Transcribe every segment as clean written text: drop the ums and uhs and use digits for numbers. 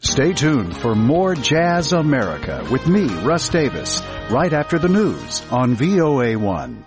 Stay tuned for more Jazz America with me, Russ Davis, right after the news on VOA1.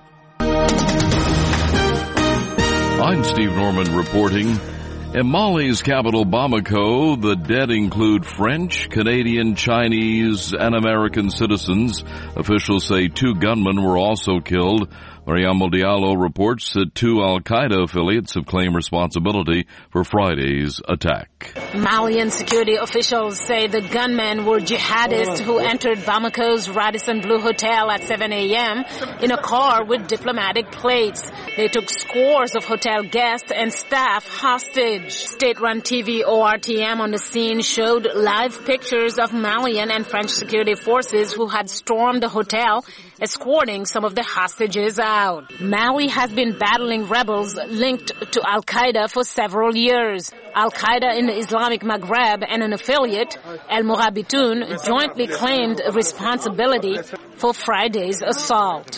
I'm Steve Norman reporting. In Mali's capital, Bamako, the dead include French, Canadian, Chinese, and American citizens. Officials say 2 gunmen were also killed. Mariamo Diallo reports that 2 al-Qaeda affiliates have claimed responsibility for Friday's attack. Malian security officials say the gunmen were jihadists who entered Bamako's Radisson Blu Hotel at 7 a.m. in a car with diplomatic plates. They took scores of hotel guests and staff hostage. State-run TV ORTM on the scene showed live pictures of Malian and French security forces who had stormed the hotel, escorting some of the hostages out. Mali has been battling rebels linked to Al-Qaeda for several years. Al-Qaeda in the Islamic Maghreb and an affiliate, El Morabitoun, jointly claimed responsibility for Friday's assault.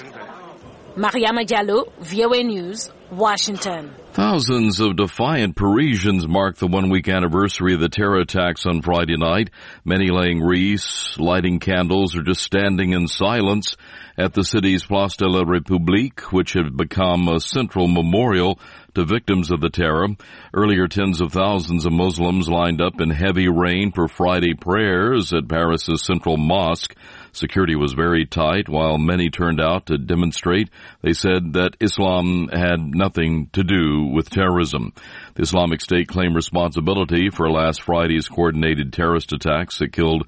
Mariama Diallo, VOA News, Washington. Thousands of defiant Parisians marked the one-week anniversary of the terror attacks on Friday night. Many laying wreaths, lighting candles, or just standing in silence at the city's Place de la République, which had become a central memorial to victims of the terror. Earlier, tens of thousands of Muslims lined up in heavy rain for Friday prayers at Paris's Central Mosque. Security was very tight while many turned out to demonstrate. They said that Islam had nothing to do with terrorism. The Islamic State claimed responsibility for last Friday's coordinated terrorist attacks that killed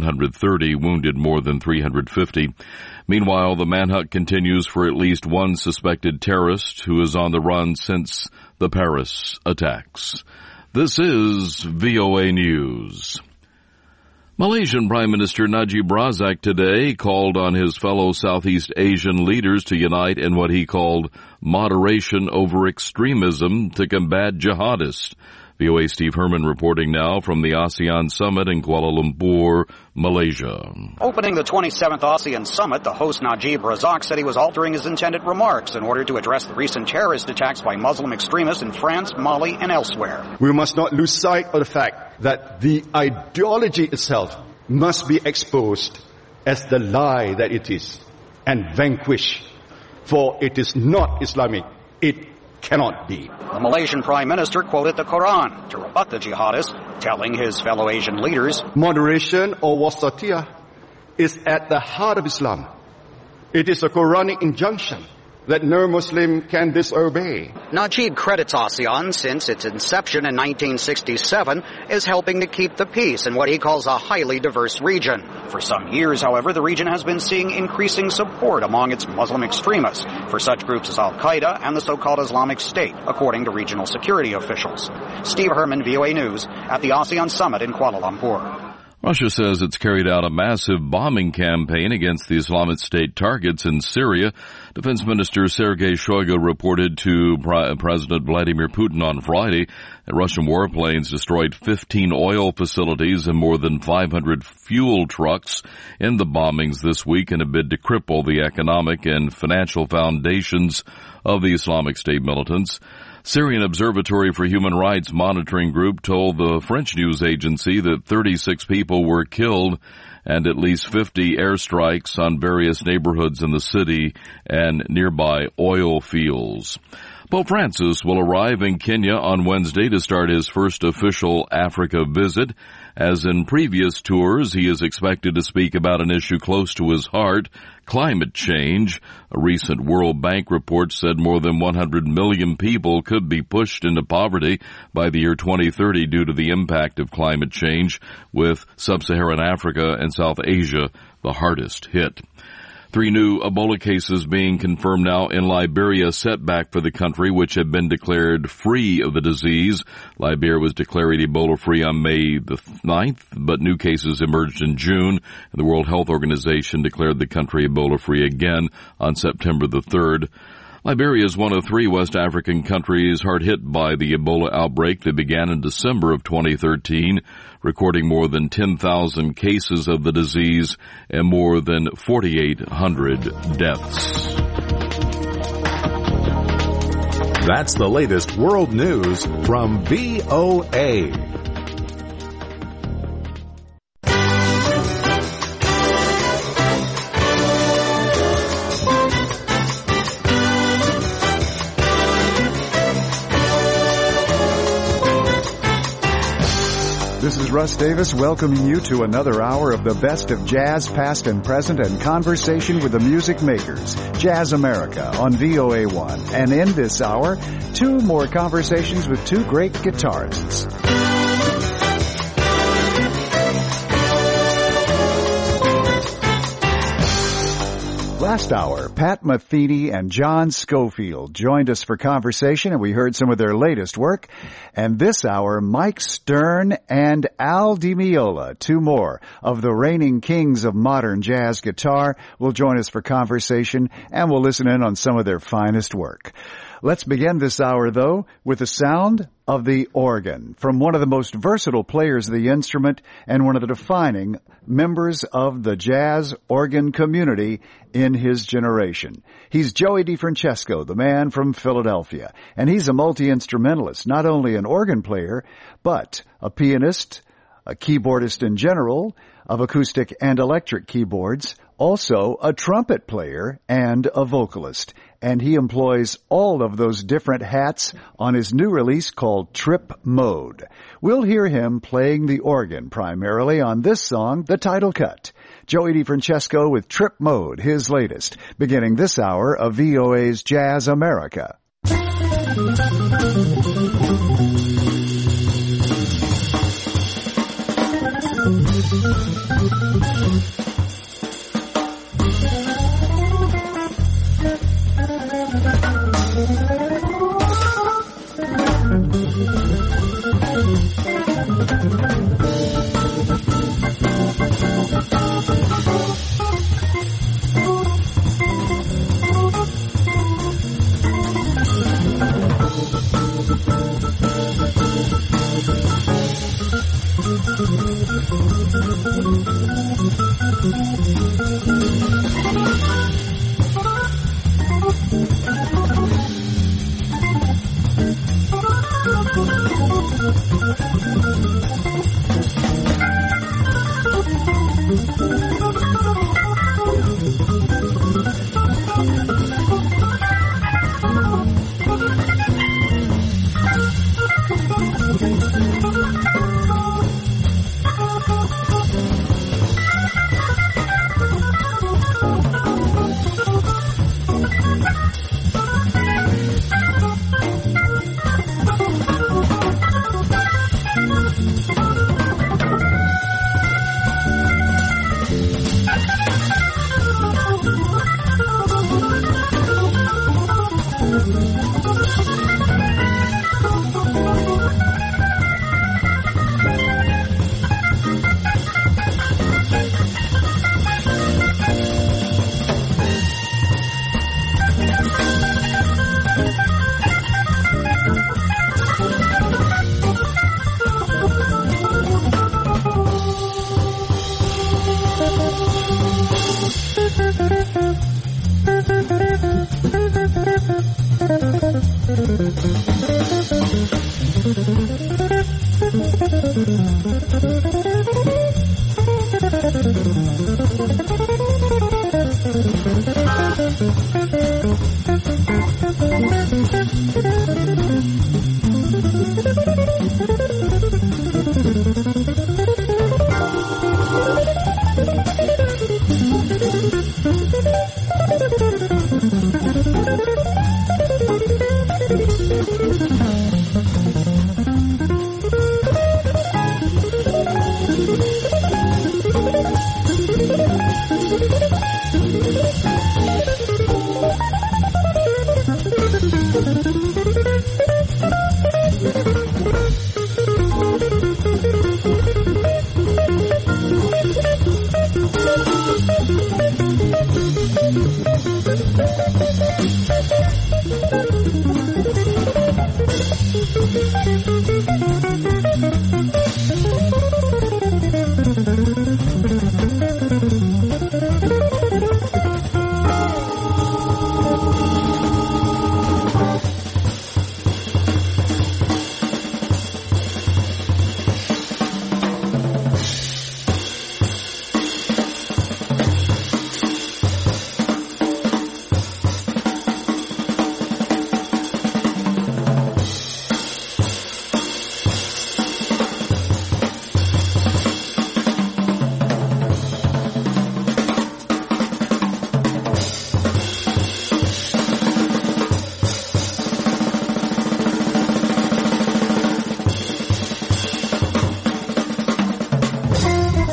130, wounded more than 350. Meanwhile, the manhunt continues for at least one suspected terrorist who is on the run since the Paris attacks. This is VOA News. Malaysian Prime Minister Najib Razak today called on his fellow Southeast Asian leaders to unite in what he called moderation over extremism to combat jihadists. VOA Steve Herman reporting now from the ASEAN Summit in Kuala Lumpur, Malaysia. Opening the 27th ASEAN Summit, the host Najib Razak said he was altering his intended remarks in order to address the recent terrorist attacks by Muslim extremists in France, Mali, and elsewhere. We must not lose sight of the fact that the ideology itself must be exposed as the lie that it is and vanquished, for it is not Islamic. It cannot be. The Malaysian Prime Minister quoted the Quran to rebut the jihadists, telling his fellow Asian leaders, moderation or wasatiyah is at the heart of Islam. It is a Quranic injunction that no Muslim can disobey. Najib credits ASEAN since its inception in 1967 as helping to keep the peace in what he calls a highly diverse region. For some years, however, the region has been seeing increasing support among its Muslim extremists for such groups as Al-Qaeda and the so-called Islamic State, according to regional security officials. Steve Herman, VOA News, at the ASEAN Summit in Kuala Lumpur. Russia says it's carried out a massive bombing campaign against the Islamic State targets in Syria. Defense Minister Sergei Shoigu reported to President Vladimir Putin on Friday that Russian warplanes destroyed 15 oil facilities and more than 500 fuel trucks in the bombings this week in a bid to cripple the economic and financial foundations of the Islamic State militants. Syrian Observatory for Human Rights monitoring group told the French news agency that 36 people were killed and at least 50 airstrikes on various neighborhoods in the city and nearby oil fields. Pope Francis will arrive in Kenya on Wednesday to start his first official Africa visit. As in previous tours, he is expected to speak about an issue close to his heart, climate change. A recent World Bank report said more than 100 million people could be pushed into poverty by the year 2030 due to the impact of climate change, with sub-Saharan Africa and South Asia the hardest hit. 3 new Ebola cases being confirmed now in Liberia, a setback for the country, which had been declared free of the disease. Liberia was declared Ebola-free on May the 9th, but new cases emerged in June, and the World Health Organization declared the country Ebola-free again on September the 3rd. Liberia is one of 3 West African countries hard hit by the Ebola outbreak that began in December of 2013, recording more than 10,000 cases of the disease and more than 4,800 deaths. That's the latest world news from VOA. This is Russ Davis welcoming you to another hour of the best of jazz, past and present, and conversation with the music makers. Jazz America on VOA1. And in this hour, 2 more conversations with 2 great guitarists. Last hour, Pat Metheny and John Schofield joined us for conversation, and we heard some of their latest work. And this hour, Mike Stern and Al Di Meola, 2 more of the reigning kings of modern jazz guitar, will join us for conversation, and we'll listen in on some of their finest work. Let's begin this hour, though, with the sound of the organ from one of the most versatile players of the instrument and one of the defining members of the jazz organ community in his generation. He's Joey DeFrancesco, the man from Philadelphia, and he's a multi-instrumentalist, not only an organ player, but a pianist, a keyboardist in general, of acoustic and electric keyboards, also a trumpet player and a vocalist. And he employs all of those different hats on his new release called Trip Mode. We'll hear him playing the organ primarily on this song, the title cut. Joey DeFrancesco with Trip Mode, his latest, beginning this hour of VOA's Jazz America.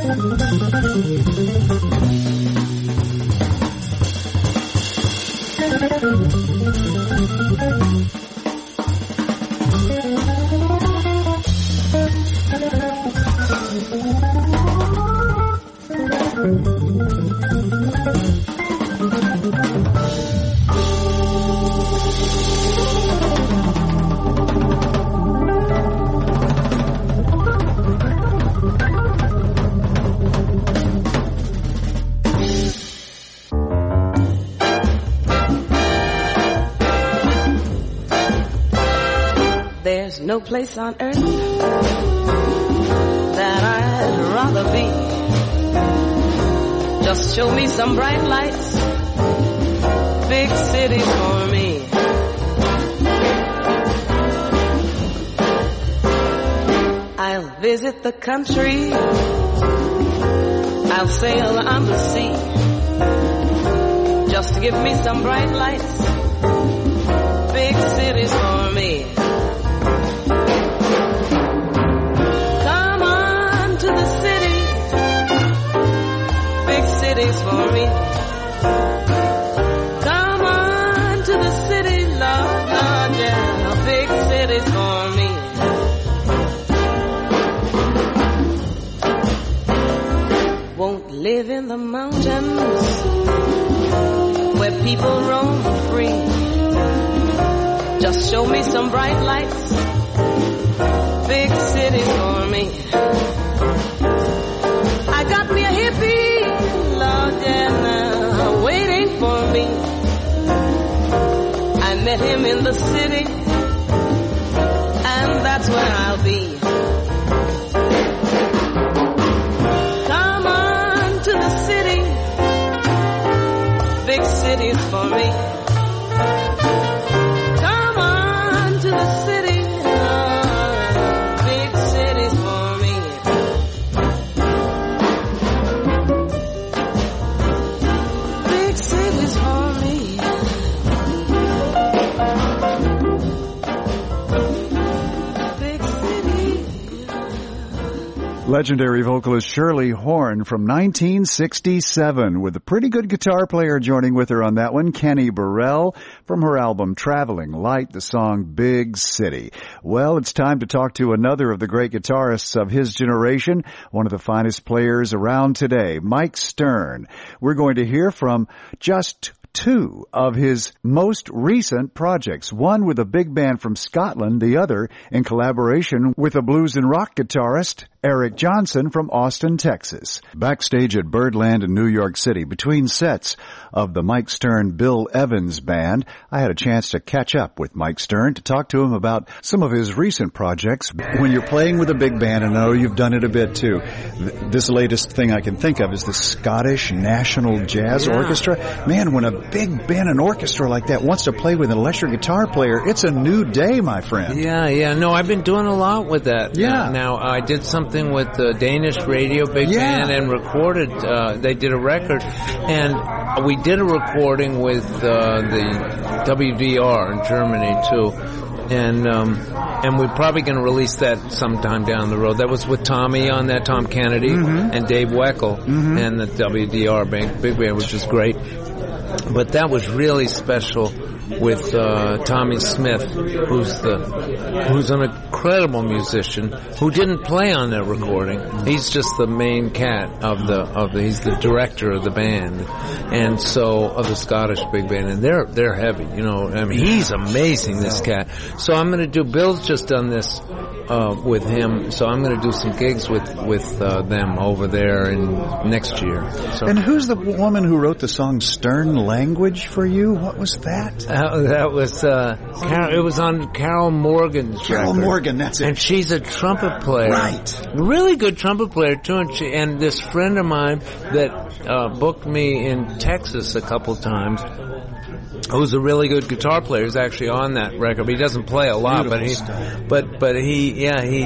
There's no place on earth that I'd rather be. Just show me some bright lights, big cities for me. I'll visit the country, I'll sail on the sea. Just give me some bright lights, big cities for me. For me, come on to the city, Lord, Lord, yeah, big cities for me. Won't live in the mountains where people roam free. Just show me some bright lights, big cities for me. I got me a hippie, Lord, yeah, waiting for me. I met him in the city, and that's where I'll be. Come on to the city, big cities for me. Come on to the city, big cities for me. Legendary vocalist Shirley Horn from 1967 with a pretty good guitar player joining with her on that one, Kenny Burrell, from her album Traveling Light, the song Big City. Well, it's time to talk to another of the great guitarists of his generation, one of the finest players around today, Mike Stern. We're going to hear from just two of his most recent projects, one with a big band from Scotland, the other in collaboration with a blues and rock guitarist, Eric Johnson from Austin, Texas. Backstage at Birdland in New York City, between sets of the Mike Stern Bill Evans Band, I had a chance to catch up with Mike Stern to talk to him about some of his recent projects. When you're playing with a big band, and I know you've done it a bit too, this latest thing I can think of is the Scottish National Jazz Orchestra. Man, when a big band and orchestra like that wants to play with an electric guitar player, it's a new day, my friend. Yeah. No, I've been doing a lot with that. Yeah. Now, I did something with the Danish radio big band and recorded, they did a record, and we did a recording with the WDR in Germany too. And we're probably going to release that sometime down the road. That was with Tommy on that, Tom Kennedy, and Dave Weckl, and the WDR big band, which is great. But that was really special with Tommy Smith, who's an incredible musician who didn't play on that recording. He's just the main cat he's the director of the band, and so of the Scottish big band, and they're heavy, you know. I mean, he's amazing, this cat. So I'm going to do. Bill's just done this with him, so I'm going to do some gigs with them over there next year. So. And who's the woman who wrote the song "Stern Language" for you? What was that? That was it was on Carol Morgan's Carol record. Morgan, that's it. And she's a trumpet player, right? Really good trumpet player too. And this friend of mine that booked me in Texas a couple times, who's a really good guitar player, is actually on that record. But he doesn't play a lot, but he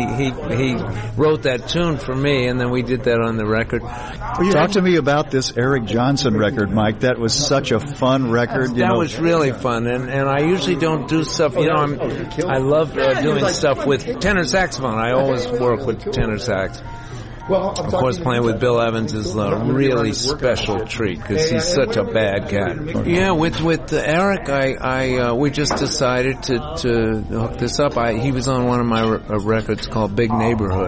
wrote that tune for me, and then we did that on the record. Talk to me about this Eric Johnson record, Mike. That was such a fun record. That was really fun, and I usually don't do stuff. You know, I love doing stuff with tenor saxophone. I always work with tenor sax. of course, playing with Bill Evans is a really special treat because he's such a bad cat. Yeah, with Eric, we just decided to hook this up. He was on one of my records called Big Neighborhood,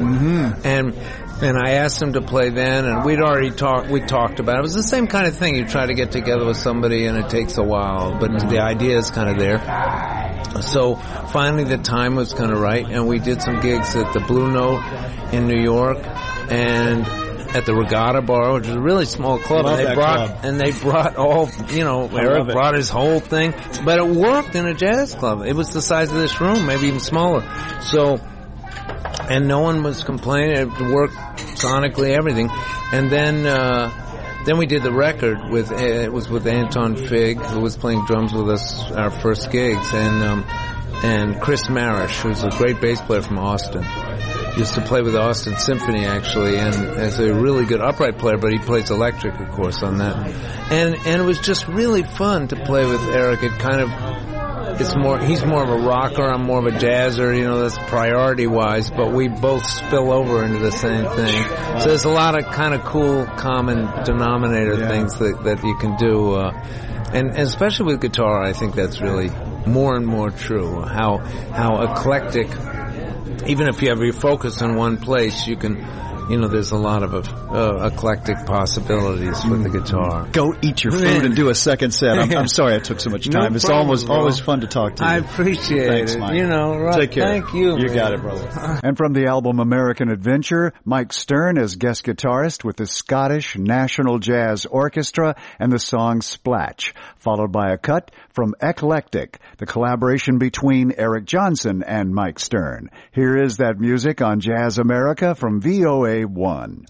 and I asked him to play then, and we talked about it. It was the same kind of thing. You try to get together with somebody, and it takes a while, but the idea is kind of there. So finally the time was kind of right, and we did some gigs at the Blue Note in New York, and at the Regatta Bar, which is a really small club. And they brought all, Eric brought his whole thing, but it worked in a jazz club. It was the size of this room, maybe even smaller. So, and no one was complaining. It worked sonically, everything. And then we did the record it was with Anton Fig, who was playing drums with us our first gigs, and Chris Marish, who's a great bass player from Austin. Used to play with the Austin Symphony, actually, and as a really good upright player, but he plays electric, of course, on that. And it was just really fun to play with Eric. He's more of a rocker, I'm more of a jazzer, that's priority-wise, but we both spill over into the same thing. So there's a lot of kind of cool common denominator things that you can do, and especially with guitar, I think that's really more and more true, how eclectic. Even if you have your focus in one place, you can, there's a lot of eclectic possibilities with the guitar. Go eat your food and do a second set. I'm sorry I took so much time. No it's problem, always fun to talk to you. I appreciate Thanks, it. Mike. Right. Take care. Thank you. You got it, brother. And from the album American Adventure, Mike Stern as guest guitarist with the Scottish National Jazz Orchestra and the song Splatch, followed by a cut from Eclectic, the collaboration between Eric Johnson and Mike Stern. Here is that music on Jazz America from VOA1.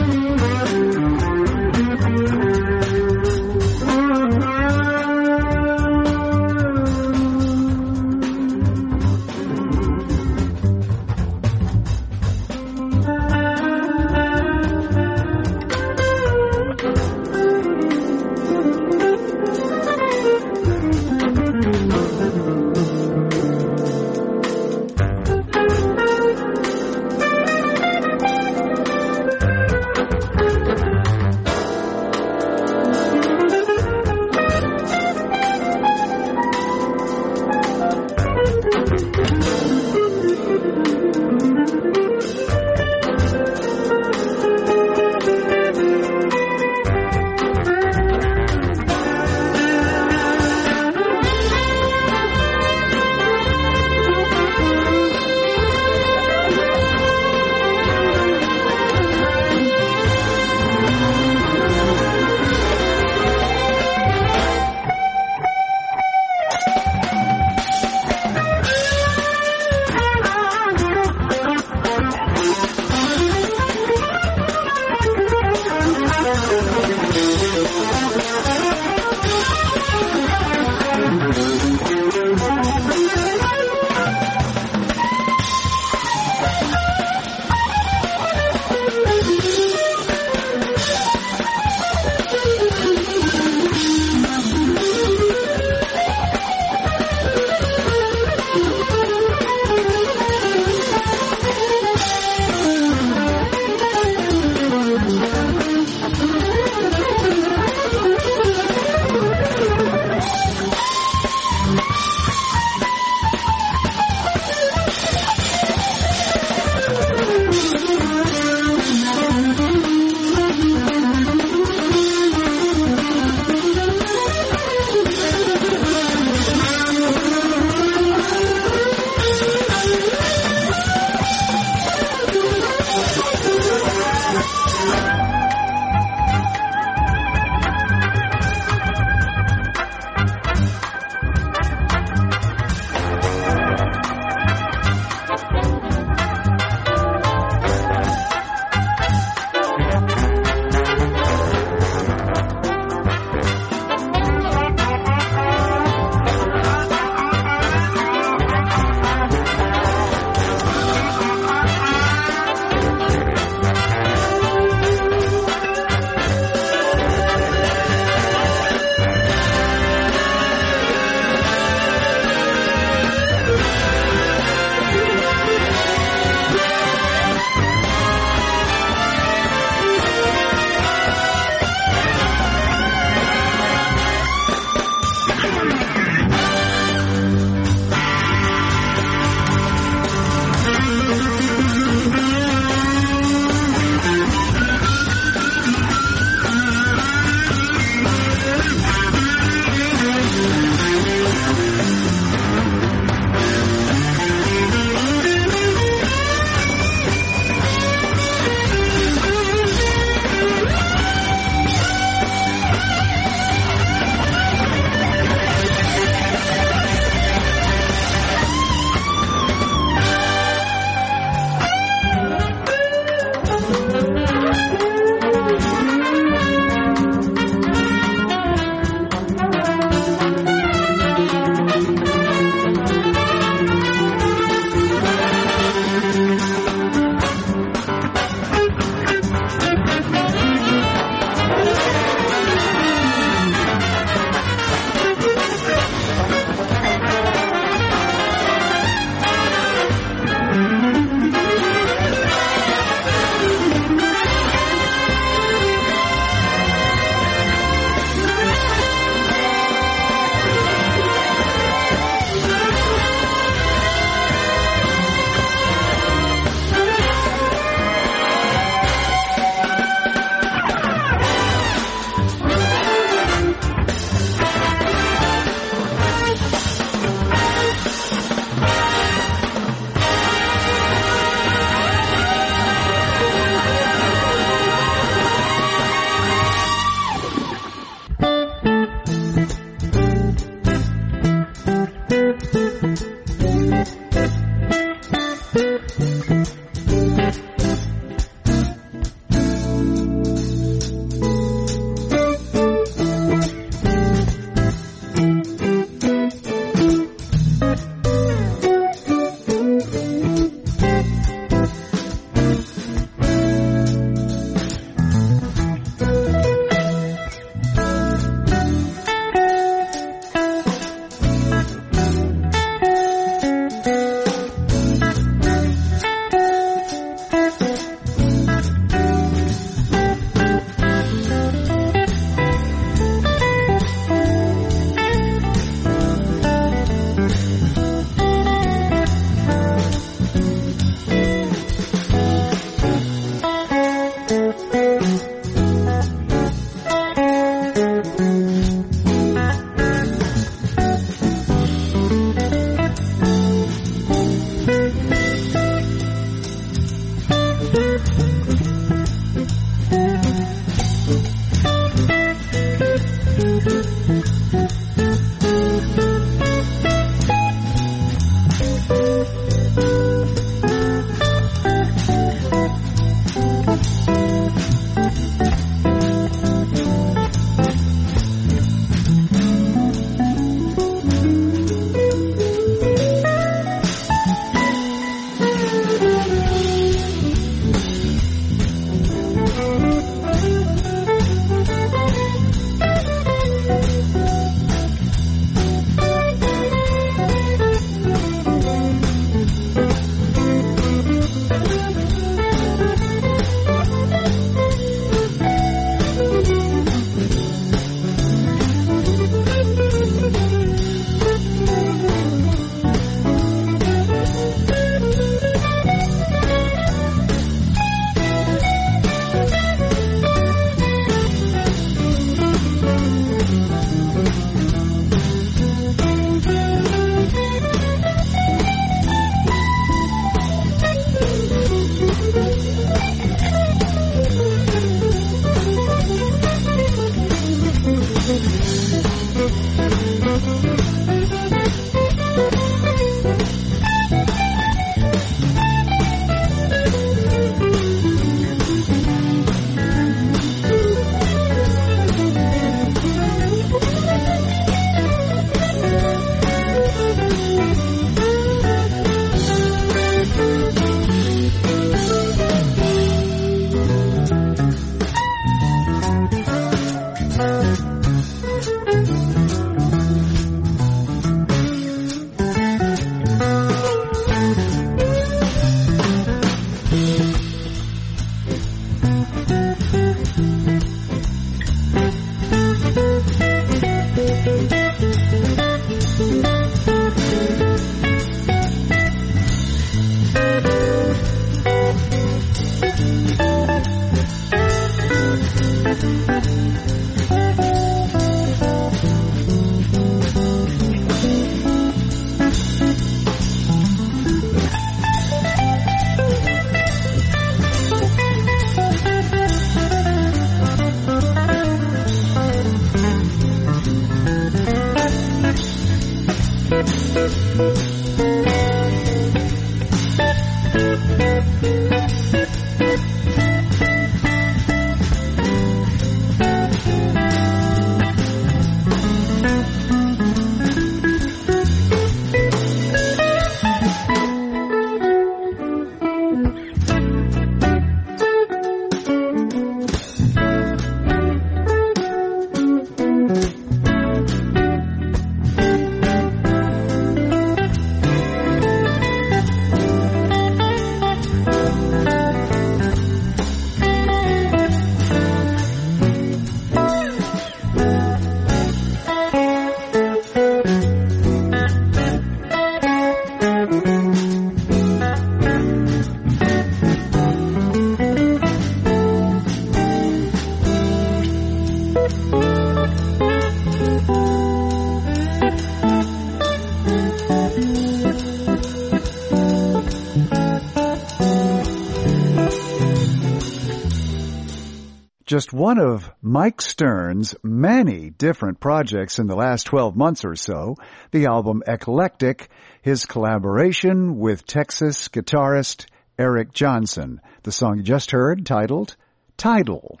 Just one of Mike Stern's many different projects in the last 12 months or so, the album Eclectic, his collaboration with Texas guitarist Eric Johnson. The song you just heard, titled Tidal,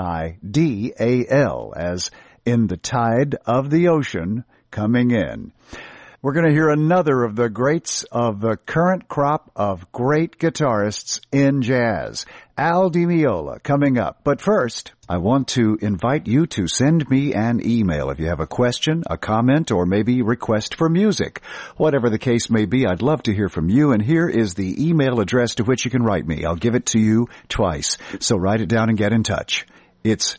T-I-D-A-L, as in the tide of the ocean coming in. We're going to hear another of the greats of the current crop of great guitarists in jazz. Al Di Meola coming up. But first, I want to invite you to send me an email if you have a question, a comment, or maybe request for music. Whatever the case may be, I'd love to hear from you, and here is the email address to which you can write me. I'll give it to you twice, so write it down and get in touch. It's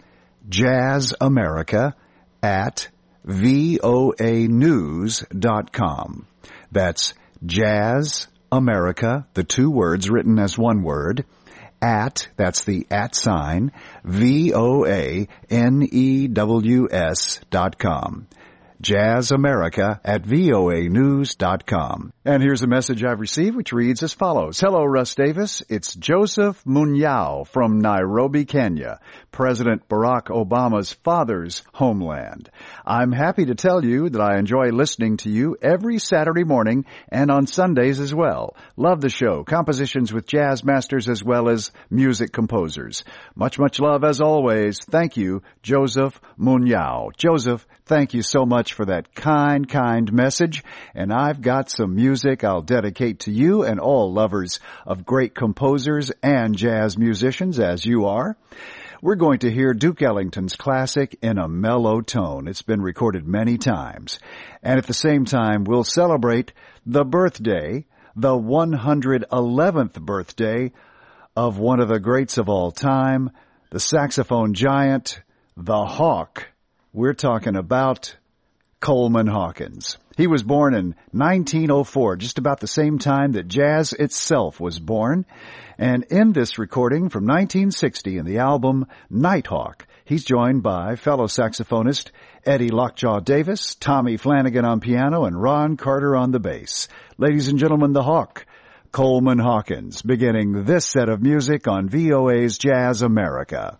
jazzamerica@voanews.com. That's Jazz America, the two words written as one word, at, that's the at sign, VOANEWS.com. jazzamerica@voanews.com. And here's a message I've received which reads as follows. Hello, Russ Davis. It's Joseph Munyao from Nairobi, Kenya, President Barack Obama's father's homeland. I'm happy to tell you that I enjoy listening to you every Saturday morning and on Sundays as well. Love the show, compositions with jazz masters as well as music composers. Much, much love as always. Thank you, Joseph Munyao. Joseph, thank you so much for that kind message. And I've got some music I'll dedicate to you and all lovers of great composers and jazz musicians as you are. We're going to hear Duke Ellington's classic in a mellow tone. It's been recorded many times. And at the same time, we'll celebrate the birthday, the 111th birthday of one of the greats of all time, the saxophone giant, the Hawk. We're talking about Coleman Hawkins. He was born in 1904, just about the same time that jazz itself was born. And in this recording from 1960 in the album Nighthawk, he's joined by fellow saxophonist Eddie Lockjaw Davis, Tommy Flanagan on piano, and Ron Carter on the bass. Ladies and gentlemen, the Hawk, Coleman Hawkins, beginning this set of music on VOA's Jazz America.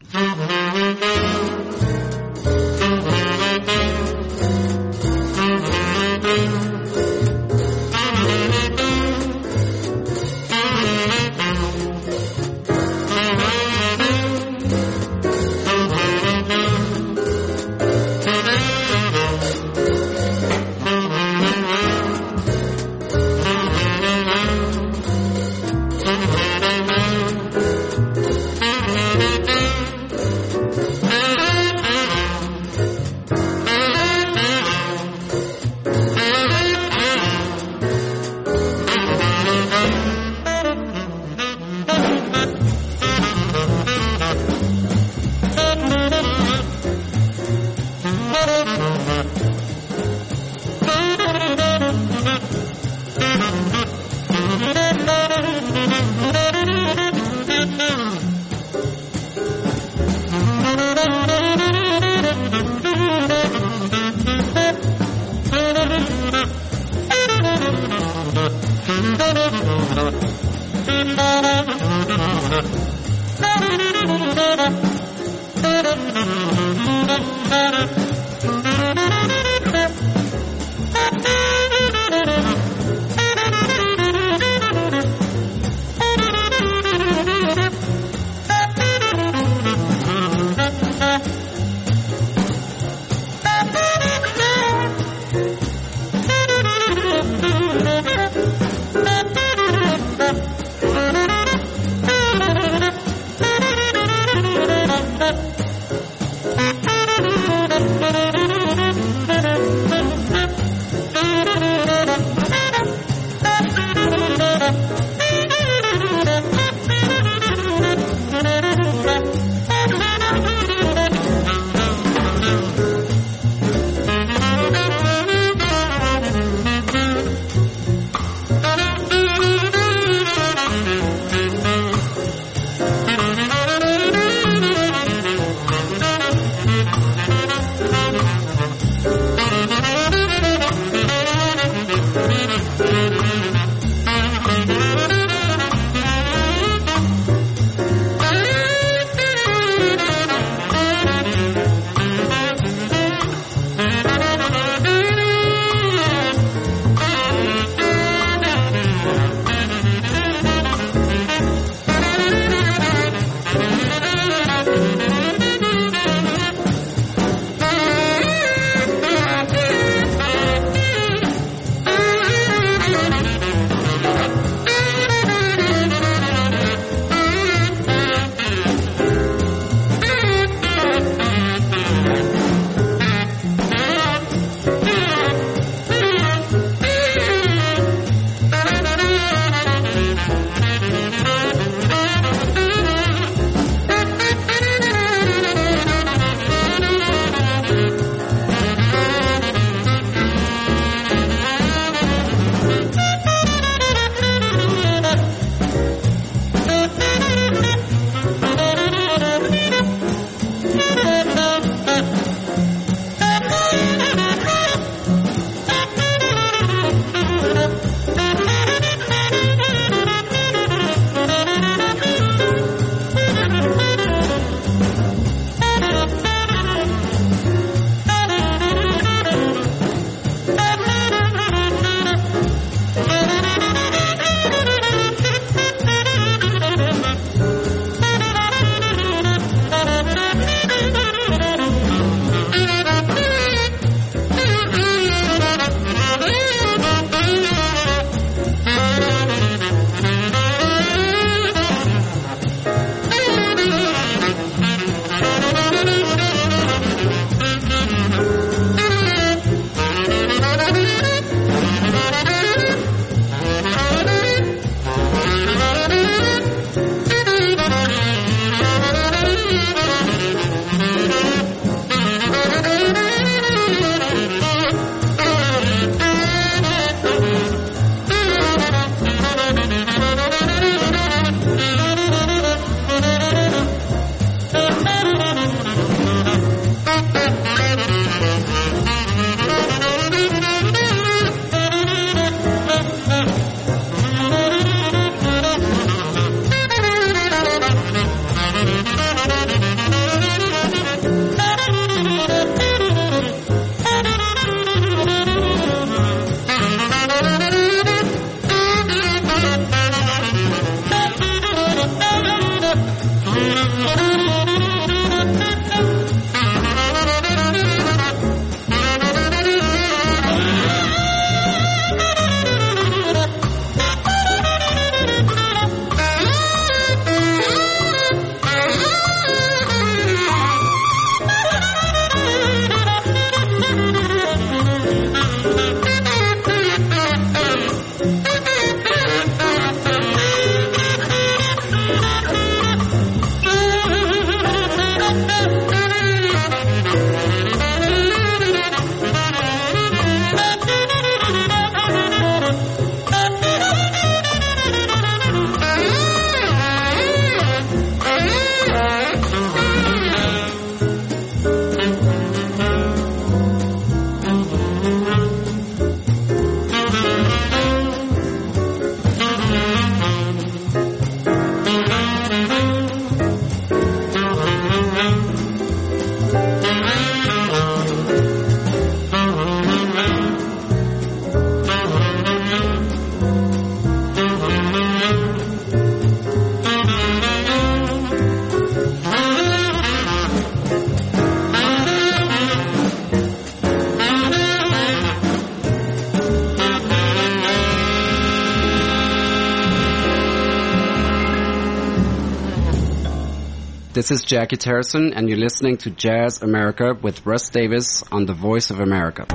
This is Jackie Terrison, and you're listening to Jazz America with Russ Davis on the Voice of America.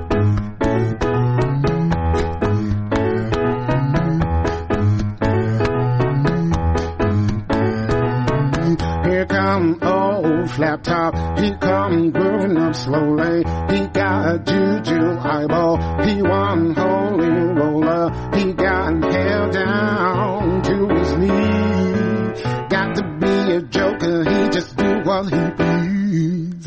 Here come old flat top, he come grooving up slowly. He got a juju eyeball, he one holy roller. He got held down to his knee. Got to be a joker, he just do what he please.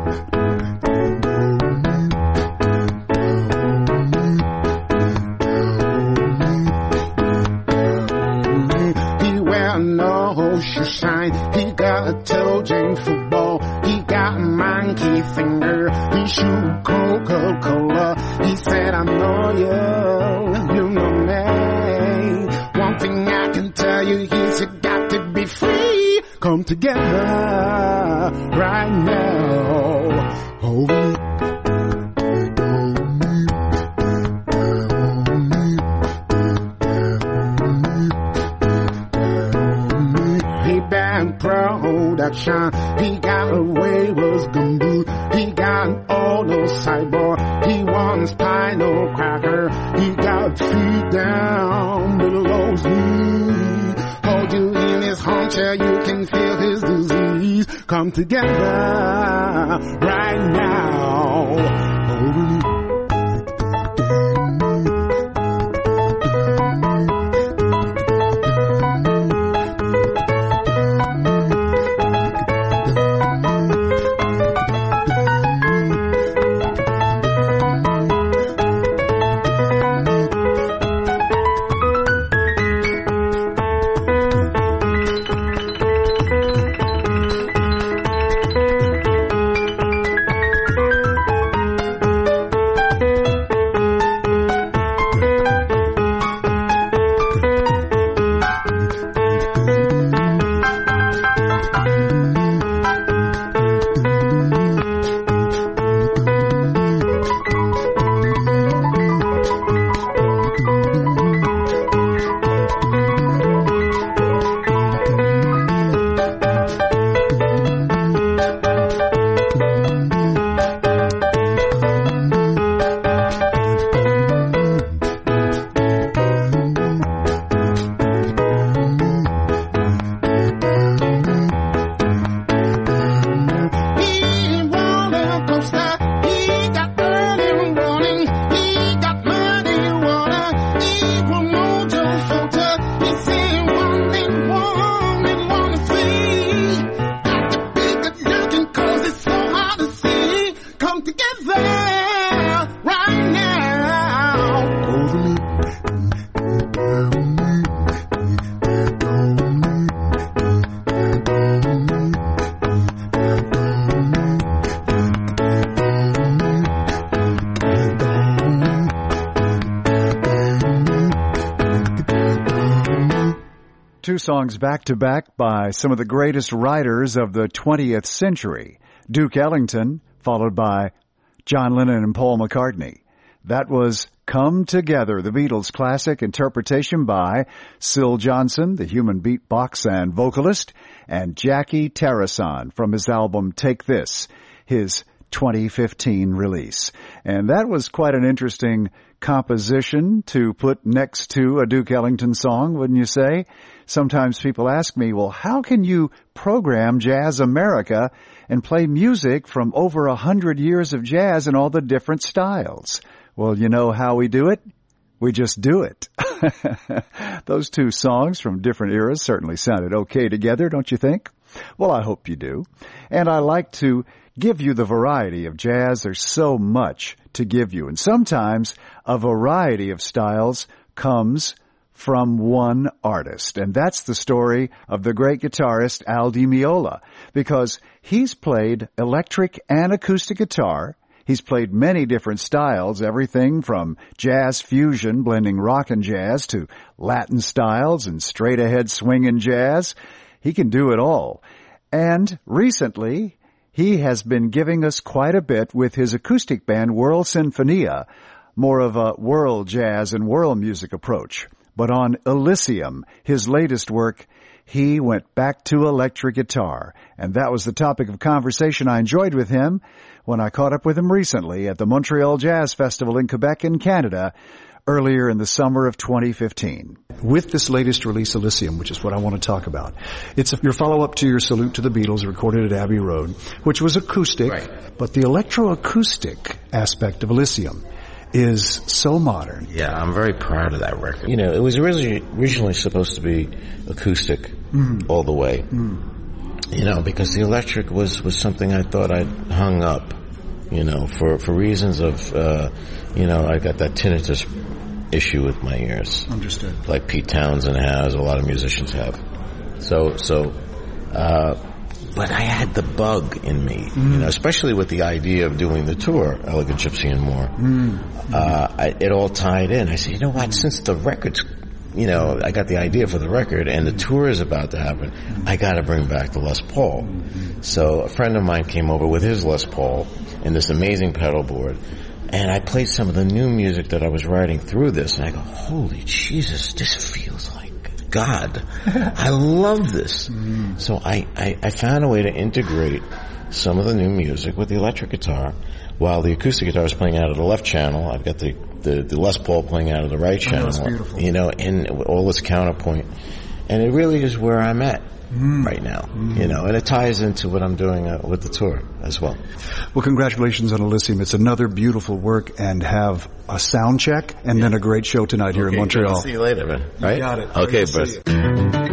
He wear no shoe shine, he got a toe chain football. He got a monkey finger, he shoot Coca-Cola. He said, I know you know me. One thing I can tell you is you got to be free. Come together right now. Over. He bad production. He got a wayward gumbo. He got all those cyborg. He wants spinal cracker. He got feet down below his knee. Hold you in his hauncher, you can feel his disease. Come together right now. Over. songs back-to-back by some of the greatest writers of the 20th century. Duke Ellington, followed by John Lennon and Paul McCartney. That was Come Together, the Beatles' classic interpretation by Syl Johnson, the human beatbox and vocalist, and Jackie Tarrason from his album Take This, his 2015 release. And that was quite an interesting composition to put next to a Duke Ellington song, wouldn't you say? Sometimes people ask me, well, how can you program Jazz America and play music from over 100 years of jazz and all the different styles? Well, you know how we do it? We just do it. Those two songs from different eras certainly sounded okay together, don't you think? Well, I hope you do. And I like to give you the variety of jazz. There's so much to give you. And sometimes a variety of styles comes from one artist. And that's the story of the great guitarist Al Di Meola, because he's played electric and acoustic guitar. He's played many different styles, everything from jazz fusion, blending rock and jazz, to Latin styles and straight-ahead swinging jazz. He can do it all. And recently, he has been giving us quite a bit with his acoustic band, World Sinfonia, more of a world jazz and world music approach. But on Elysium, his latest work, he went back to electric guitar. And that was the topic of conversation I enjoyed with him when I caught up with him recently at the Montreal Jazz Festival in Quebec in Canada earlier in the summer of 2015. With this latest release, Elysium, which is what I want to talk about, it's your follow-up to your Salute to the Beatles recorded at Abbey Road, which was acoustic, right. But the electroacoustic aspect of Elysium is so modern. Yeah, I'm very proud of that record. You know, it was originally supposed to be acoustic all the way. You know, because the electric was something I thought I'd hung up, you know, for reasons of, you know, I got that tinnitus issue with my ears. Understood. Like Pete Townsend has, a lot of musicians have. But I had the bug in me, you know, especially with the idea of doing the tour, Elegant Gypsy and more. It all tied in. I said, you know what, since the record's, you know, I got the idea for the record and the tour is about to happen, I gotta bring back the Les Paul. So a friend of mine came over with his Les Paul and this amazing pedal board, and I played some of the new music that I was writing through this, and I go, holy Jesus, this feels like God. I love this. So I found a way to integrate some of the new music with the electric guitar, while the acoustic guitar is playing out of the left channel. I've got the Les Paul playing out of the right channel. That's beautiful. You know, and all this counterpoint. And it really is where I'm at right now, you know, and it ties into what I'm doing with the tour as well. Well, congratulations on Elysium. It's another beautiful work, and have a sound check and then a great show tonight here in Montreal. I'll see you later, man. Right? You got it. Okay, Bruce.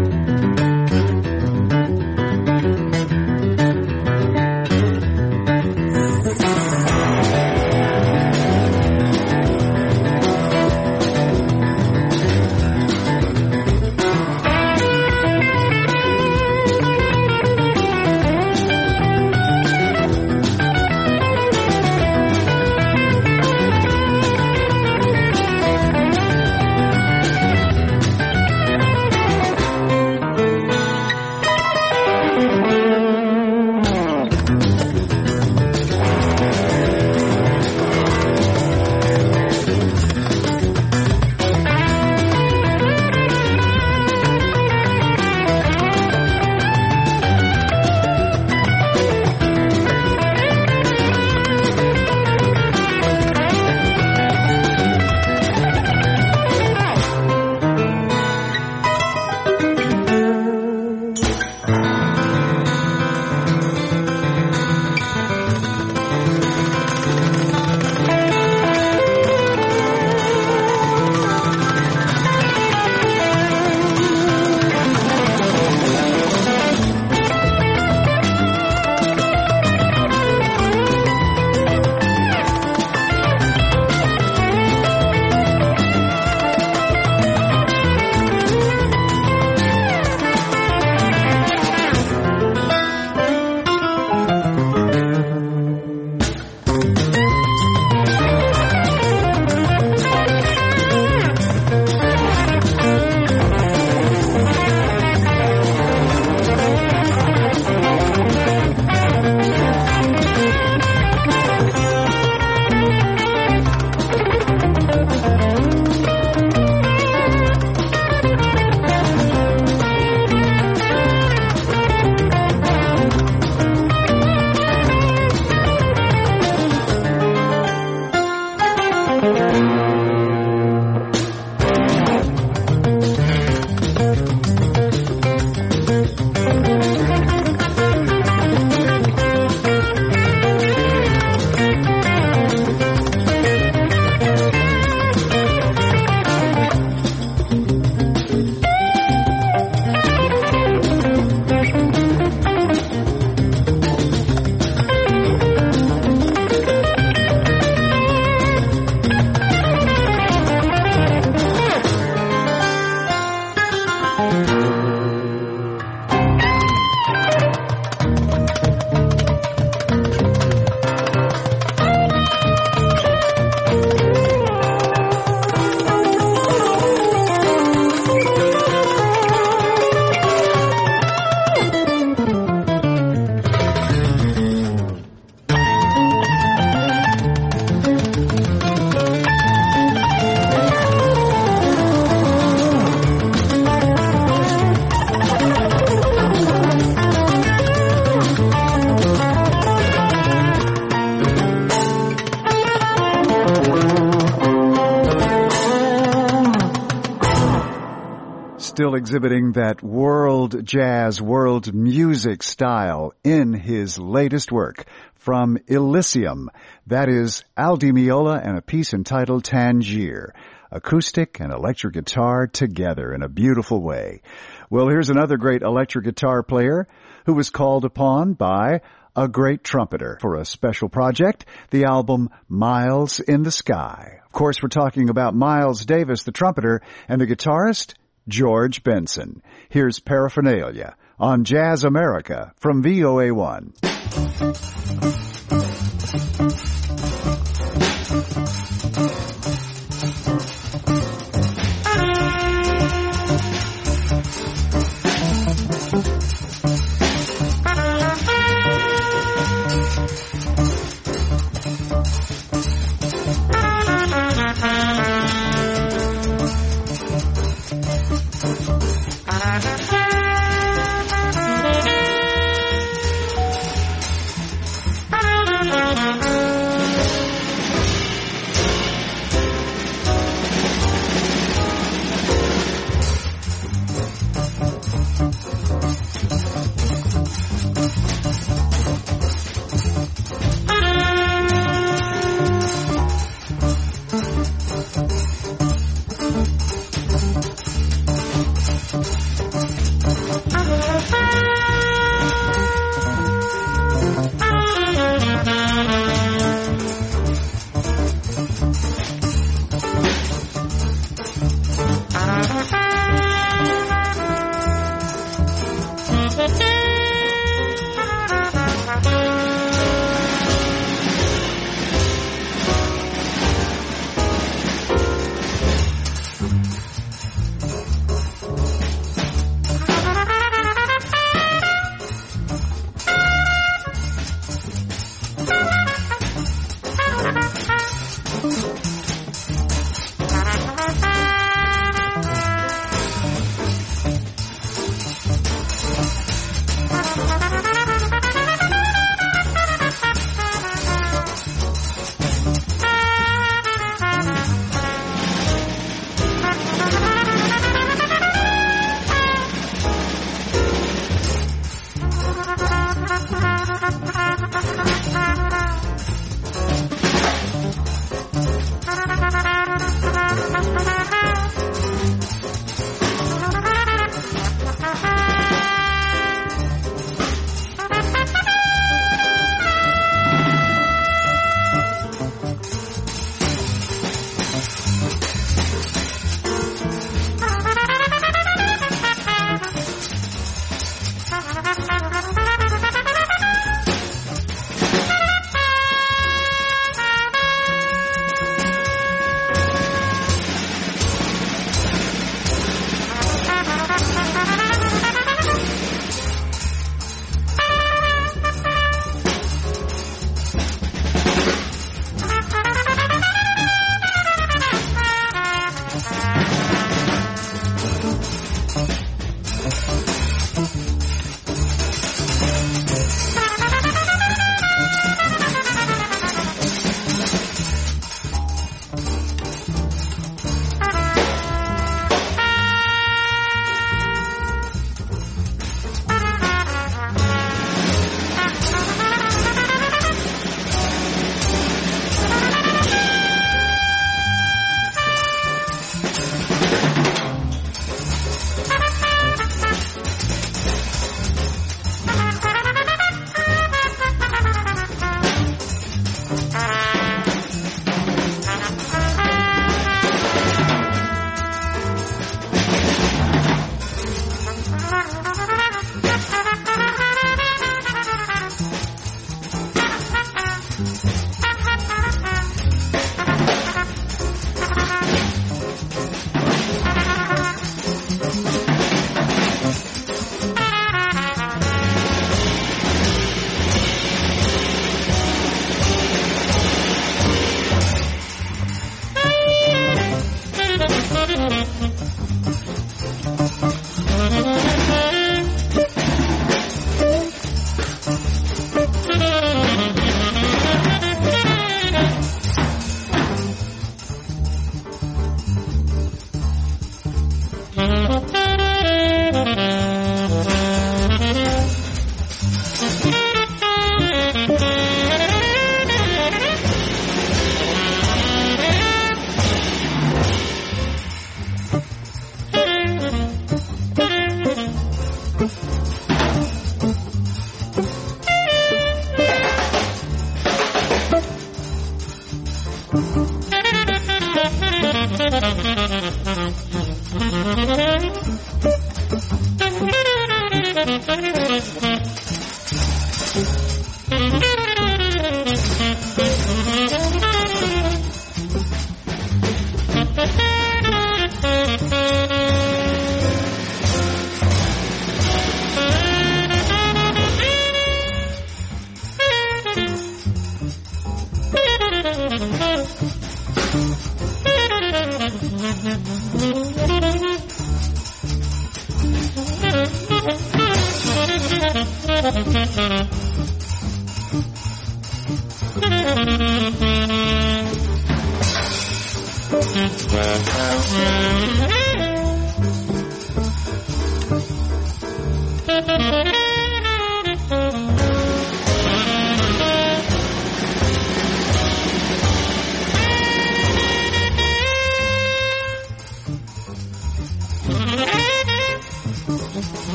still exhibiting that world jazz, world music style in his latest work from Elysium. That is Al Di Meola and a piece entitled Tangier. Acoustic and electric guitar together in a beautiful way. Well, here's another great electric guitar player who was called upon by a great trumpeter for a special project, the album Miles in the Sky. Of course, we're talking about Miles Davis, the trumpeter, and the guitarist, George Benson. Here's Paraphernalia on Jazz America from VOA1.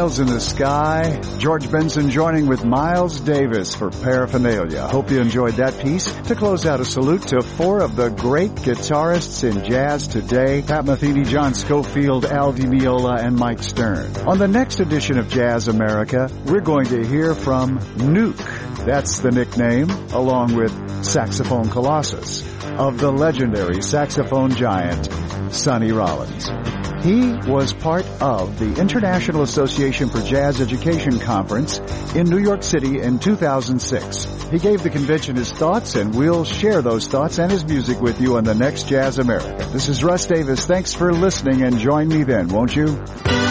Miles in the Sky. George Benson joining with Miles Davis for Paraphernalia. Hope you enjoyed that piece. To close out, a salute to four of the great guitarists in jazz today: Pat Metheny, John Scofield, Al Di Meola, and Mike Stern. On the next edition of Jazz America, we're going to hear from Nuke. That's the nickname, along with Saxophone Colossus, of the legendary saxophone giant Sonny Rollins. He was part of the International Association for Jazz Education Conference in New York City in 2006. He gave the convention his thoughts, and we'll share those thoughts and his music with you on the next Jazz America. This is Russ Davis. Thanks for listening, and join me then, won't you?